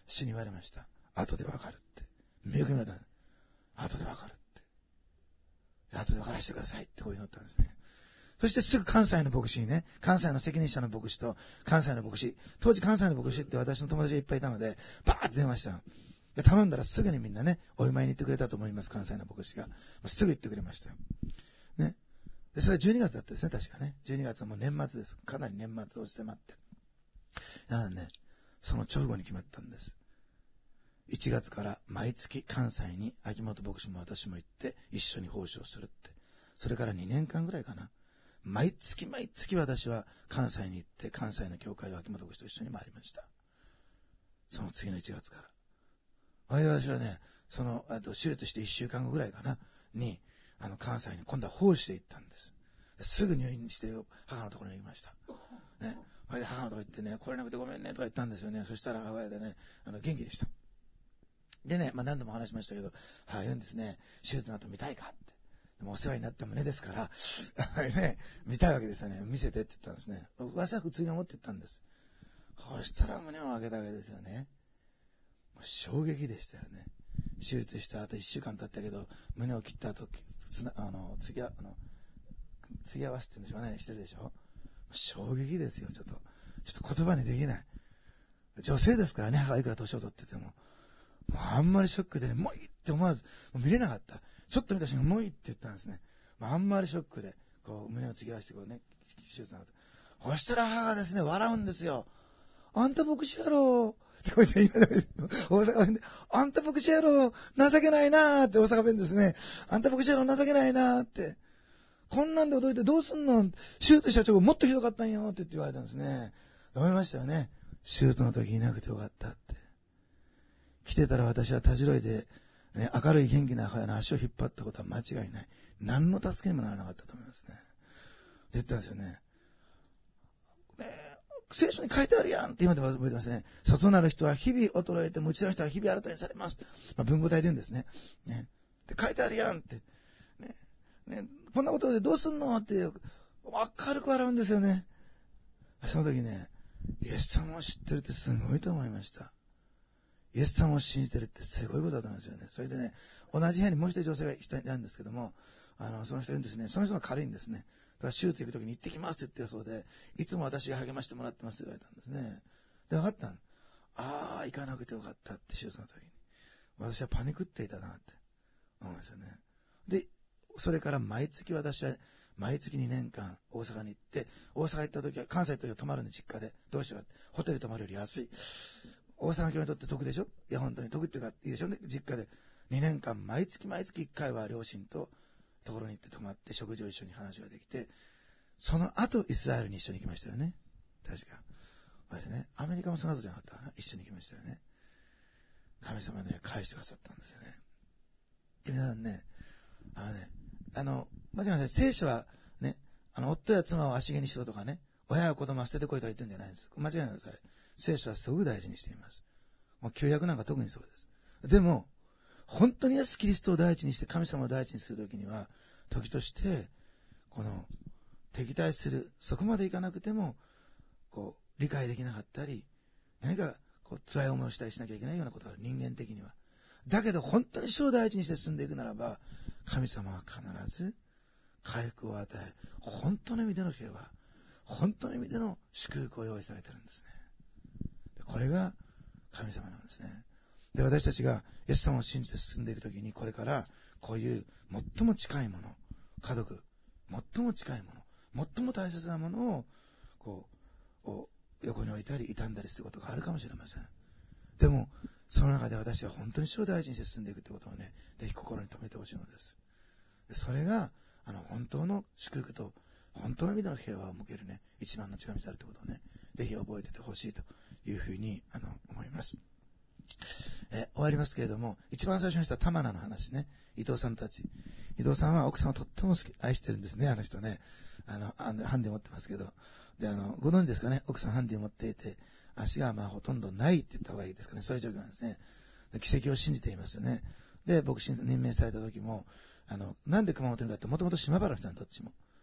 主に言われました。後でわかるって。めくめた。後でわかるって。後でわからせてくださいってこう祈ったんですね。そしてすぐ関西の牧師にね、関西の責任者の牧師と関西の牧師、当時関西の牧師って私の友達がいっぱいいたので、バーって電話した。で頼んだらすぐにみんなね、お見舞いに行ってくれたと思います、関西の牧師が。すぐ言ってくれましたよ。ね。で、それはじゅうにがつだったですね、確かね。じゅうにがつはもう年末です。かなり年末を迫って。なのでね、その直後に決まったんです。いちがつから毎月関西に秋元牧師も私も行って一緒に奉仕をするって。それからにねんかんぐらいかな。毎月毎月私は関西に行って関西の教会を秋元牧師と一緒に回りました。その次のいちがつから。私はね、その、あと手術していっしゅうかんごぐらいかな、に、あの関西に今度は奉仕で行ったんです。すぐ入院してる母のところに行きました。ね。母のところ行ってね、来れなくてごめんねとか言ったんですよね。そしたら母親でね、あの元気でした。でね、まあ何度も話しましたけど、母言うんですね、手術の後見たいかって。でもお世話になった胸ですから、ね、見たいわけですよね。見せてって言ったんですね。私は普通に思って言ったんです。そしたら胸を開けたわけですよね。もう衝撃でしたよね。手術した後いっしゅうかん経ったけど、胸を切った後、つな、あの、次は、あの、継ぎ合わせって言うんでしょうね、してるでしょ。衝撃ですよ、ちょっと。ちょっと言葉にできない。女性ですからね、母がいくら年を取ってても。もうあんまりショックでね、もういいって思わず、もう見れなかった。ちょっと見た瞬間、もういいって言ったんですね。まあ、あんまりショックで、こう、胸を継ぎ合わせて、こうね、手術なのと。そしたら母がですね、笑うんですよ。あんた牧師やろってこう言って、大阪弁で、あんた牧師やろ情けないなーって大阪弁ですね。あんた牧師やろ情けないなーって。こんなんで驚いてどうすんの手術した直後もっとひどかったんよって言って言われたんですね。思いましたよね。手術の時いなくてよかったって。来てたら私はたじろいで、ね、明るい元気な母親の足を引っ張ったことは間違いない。何の助けにもならなかったと思いますね。って言ったんですよね。ねえ、聖書に書いてあるやんって今でも覚えてますね。外なる人は日々衰えて、内なる人は日々新たにされます。まあ、文語体で言うんですね。ね。で、書いてあるやんって。ね。ね。こんなことでどうすんのって、明るく笑うんですよね。その時ね、イエス様を知ってるってすごいと思いました。イエス様を信じてるってすごいことだと思うんですよね。それでね、同じ部屋にもう一人女性がいたんですけども、あの、その人言うんですね、その人が軽いんですね。だから、シュート行くときに行ってきますって言ってるそうで、いつも私が励ましてもらってますって言われたんですね。で、分かったの。ああ、行かなくてよかったって、手術の時に。私はパニクっていたなって思うんですよね。で、それから毎月私は、毎月にねんかん大阪に行って、大阪行った時は、関西の時は泊まるの実家で、どうしようかって、ホテル泊まるより安い。大阪の教にとって得でしょ。いや、本当に得っていうか、いいでしょね。実家で。にねんかん、毎月毎月いっかいは両親と、ところに行って泊まって食事を一緒に話ができて、その後イスラエルに一緒に行きましたよね。確か。私ね、アメリカもその後じゃなかったかな。一緒に行きましたよね。神様ね、返してくださったんですよね。で、皆さんね、あのね、あの、間違いない。聖書はね、あの、夫や妻を足毛にしろとかね、親や子供は捨ててこいとは言ってるんじゃないんです。間違いないでください。聖書はすごく大事にしています。もう旧約なんか特にそうです。でも、本当にイエス・キリストを第一にして神様を第一にするときには、時として、この、敵対する、そこまでいかなくても、こう、理解できなかったり、何か、こう、辛い思いをしたりしなきゃいけないようなことがある、人間的には。だけど、本当に主を第一にして進んでいくならば、神様は必ず、回復を与え、本当の意味での平和、本当の意味での祝福を用意されてるんですね。これが神様なんですね。で、私たちがイエス様を信じて進んでいくときに、これからこういう最も近いもの、家族、最も近いもの、最も大切なものを、こう、を横に置いたり傷んだりすることがあるかもしれません。でも、その中で私は本当に主を大事にして進んでいくということをね、ぜひ心に留めてほしいのです。それが、あの、本当の祝福と、本当の意味での平和を向けるね、一番の近道であるということをね、ぜひ覚えててほしいというふうに、あの、思います。え、終わりますけれども、一番最初にした玉名の話ね、伊藤さんたち。伊藤さんは奥さんをとっても好き、愛してるんですね、あの人ね。あの、あのハンディ持ってますけど。で、あの、ご存知ですかね、奥さんハンディ持っていて、足がまあほとんどないって言った方がいいですかね、そういう状況なんですね。で、奇跡を信じていますよね。で、牧師に任命された時も、あの、なんで熊本にかって、もともと島原の人なんどっちも。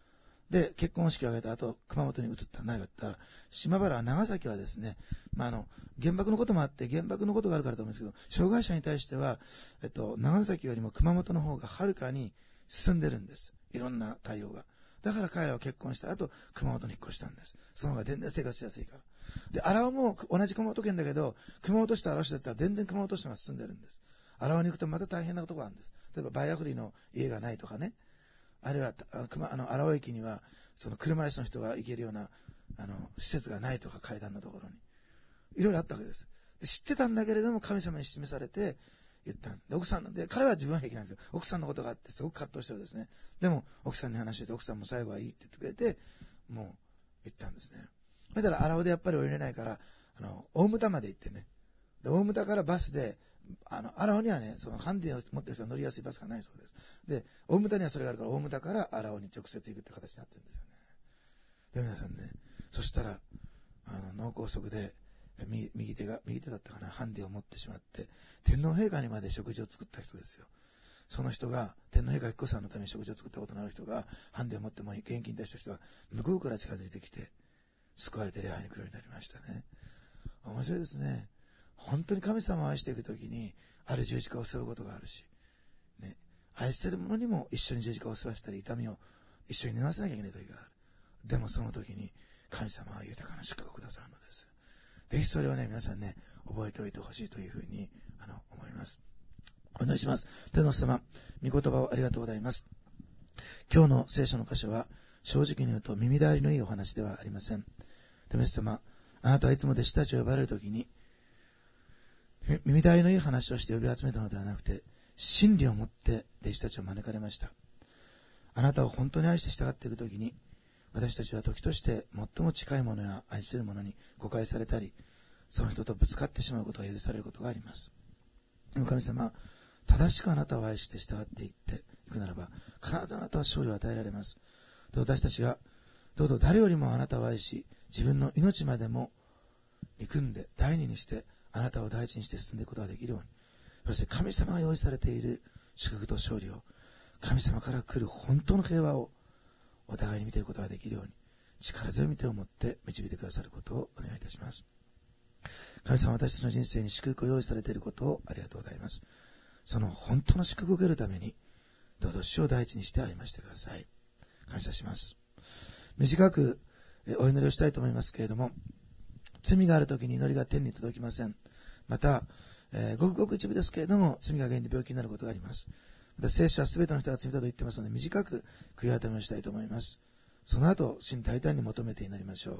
で、結婚式を挙げた後、熊本に移った何かって言ったら、島原、長崎はですね、まあ、あの、原爆のこともあって、原爆のことがあるからと思うんですけど、障害者に対しては、えっと、長崎よりも熊本の方がはるかに進んでるんです。いろんな対応が。だから彼らは結婚した後、熊本に引っ越したんです。その方が全然生活しやすいから。で、荒尾も同じ熊本県だけど、熊本市と荒尾市だったら全然熊本市の方が進んでるんです。荒尾に行くとまた大変なことがあるんです。例えば、バイアフリーの家がないとかね。あるいは、あの、熊、あの、荒尾駅には、その車椅子の人が行けるような、あの、施設がないとか、階段のところに。いろいろあったわけです。で知ってたんだけれども、神様に示されて、言ったんで、奥さんで、彼は自分は平気なんですよ。奥さんのことがあって、すごく葛藤してるんですね。でも、奥さんに話してて、奥さんも最後はいいって言ってくれて、もう、言ったんですね。そしたら、荒尾でやっぱり降りれないから、あの、大牟田まで行ってね。で、大牟田からバスで、あの、荒尾にはね、そのハンディを持ってる人が乗りやすいバスがないそうです。で、大牟田にはそれがあるから、大牟田から荒尾に直接行くって形になってるんですよね。で、皆さんね、そしたら、あの、脳梗塞で、右右手が、右手だったかな、ハンディを持ってしまって、天皇陛下にまで食事を作った人ですよ。その人が、天皇陛下紀子さんのために食事を作ったことのある人が、ハンディを持っても現金出した人が、向こうから近づいてきて、救われて礼拝に来るようになりましたね。面白いですね。本当に神様を愛していくときに、ある十字架を背負うことがあるし、ね、愛してる者にも一緒に十字架を背負わせたり、痛みを一緒に脱がせなきゃいけない時がある。でもその時に、神様は豊かな祝福をくださるのです。ぜひそれをね、皆さんね、覚えておいてほしいというふうに、あの、思います。お願いします。天の様、御言葉をありがとうございます。今日の聖書の箇所は、正直に言うと耳障りのいいお話ではありません。天の様、あなたはいつも弟子たちを呼ばれるときに、耳障りのいい話をして呼び集めたのではなくて、真理を持って弟子たちを招かれました。あなたを本当に愛して従っていくときに、私たちは時として最も近いものや愛するものに誤解されたり、その人とぶつかってしまうことが許されることがあります。でも神様、正しくあなたを愛して従っていっていくならば、必ずあなたは勝利を与えられます。で、私たちがどうぞ誰よりもあなたを愛し、自分の命までも憎んで第二にしてあなたを第一にして進んでいくことができるように、そして神様が用意されている祝福と勝利を、神様から来る本当の平和をお互いに見ていくことができるように、力強い御手を持って導いてくださることをお願いいたします。神様、私たちの人生に祝福を用意されていることをありがとうございます。その本当の祝福を受けるために、どうぞ主を第一にして歩ましてください。感謝します。短くお祈りをしたいと思いますけれども、罪があるときに祈りが天に届きません。また、えー、ごくごく一部ですけれども、罪が原因で病気になることがあります。また聖書はすべての人が罪だと言ってますので、短く悔い改めをしたいと思います。その後、主に大胆に求めて祈りましょう。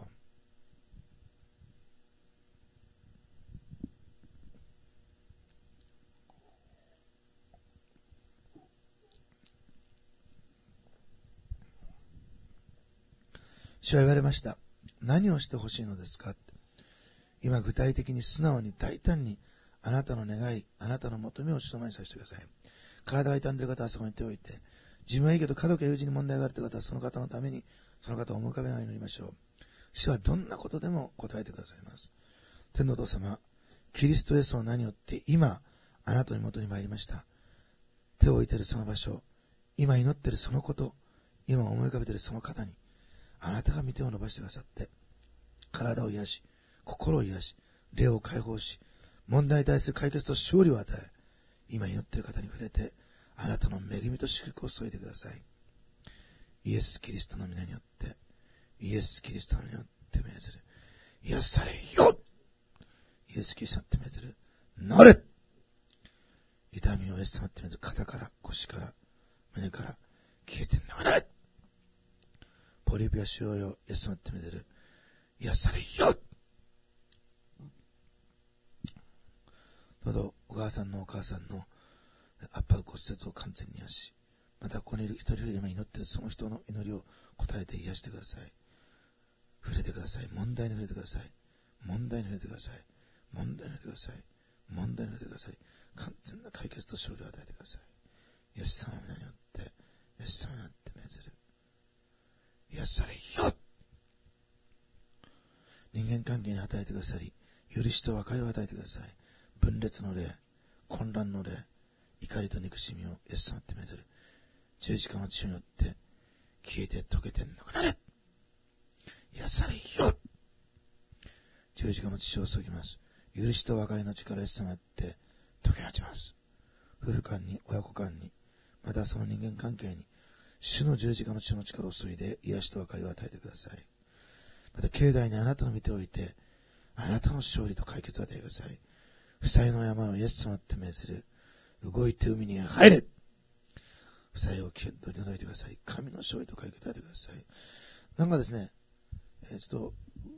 主は言われました。何をしてほしいのですか？今具体的に素直に大胆にあなたの願い、あなたの求めを主様にさせてください。体が痛んでいる方はそこに手を置いて、自分はいいけど家族や友人に問題があるという方はその方のためにその方を思い浮かべながら祈りましょう。主はどんなことでも答えてくださいます。天のお父様、キリストイエスの名によって今あなたの元に参りました。手を置いているその場所、今祈っているそのこと、今思い浮かべているその方にあなたが御手を伸ばしてくださって、体を癒し、心を癒し、霊を解放し、問題に対する解決と勝利を与え、今祈っている方に触れて、あなたの恵みと祝福を注いでください。イエス・キリストの皆によって、イエス・キリストの皆によって命ずる。癒されよ！イエス・キリストに命ずる。なれ！痛みをイエス様って命ずる。肩から、腰から、胸から、消えてなれ！ポリピア腫瘍よ、イエス様って命ずる。癒されよ！どうぞお母さんのお母さんの圧迫骨折を完全に癒し、またここにいる一人一人今祈っているその人の祈りを答えて癒してください。触れてください。問題に触れてください。問題に触れてください。問題に触れてください。問題に触れてください。完全な解決と勝利を与えてください。イエス様の皆によって、イエス様によって命ずる。癒されよ！人間関係に与えてくださり、許しと和解を与えてください。分裂の霊、混乱の霊、怒りと憎しみをイエス様って命ずる。十字架の血によって消えて溶けてなくなれ。癒されよ。十字架の血を注ぎます。許しと和解の力へ迫って溶け落ちます。夫婦間に、親子間に、またその人間関係に、主の十字架の血の力を注いで癒しと和解を与えてください。また境内にあなたの見ておいて、あなたの勝利と解決を与えてください。負債の山をイエス様って命ずる。動いて海に入れ。負債を取り除いてください。神の勝利と解決を与えてください。なんかですね、えー、ちょっと、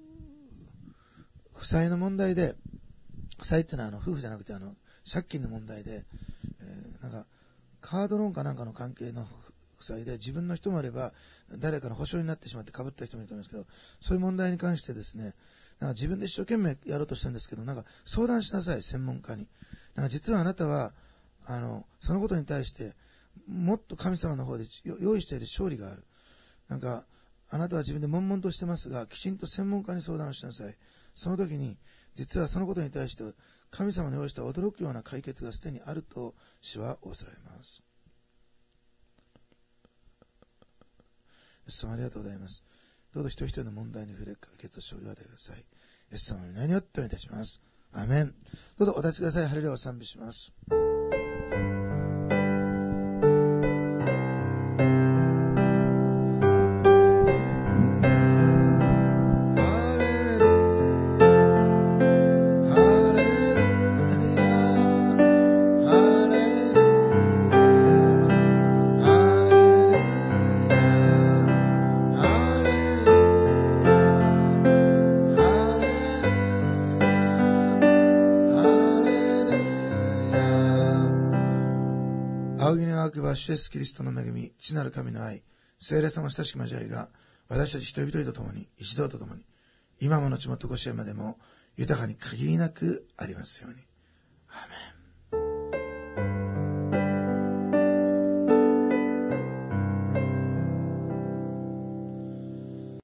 負債の問題で、負債ってのはあの夫婦じゃなくてあの借金の問題で、えー、なんかカードローンかなんかの関係の負債で自分の人もあれば誰かの保証になってしまって被った人もいると思いますけど、そういう問題に関してですね、なんか自分で一生懸命やろうとしたんですけど、なんか相談しなさい、専門家に。なんか実はあなたはあのそのことに対してもっと神様の方で用意している勝利がある。なんかあなたは自分で悶々としてますが、きちんと専門家に相談をしなさい。その時に実はそのことに対して神様の用意した驚くような解決がすでにあると主は仰せられます。イエス様ありがとうございます。どうぞ一人一人の問題に触れ解決を勝利を与えてください。イエス様の名によってお願いいたします。アーメン。どうぞお立ちください。ハレルヤを賛美します。主イエスキリストの恵み、父なる神の愛、聖霊様の親しき交わりが私たち人々と共に一同と共に今も後もとこしえまでも豊かに限りなくありますように。アーメン。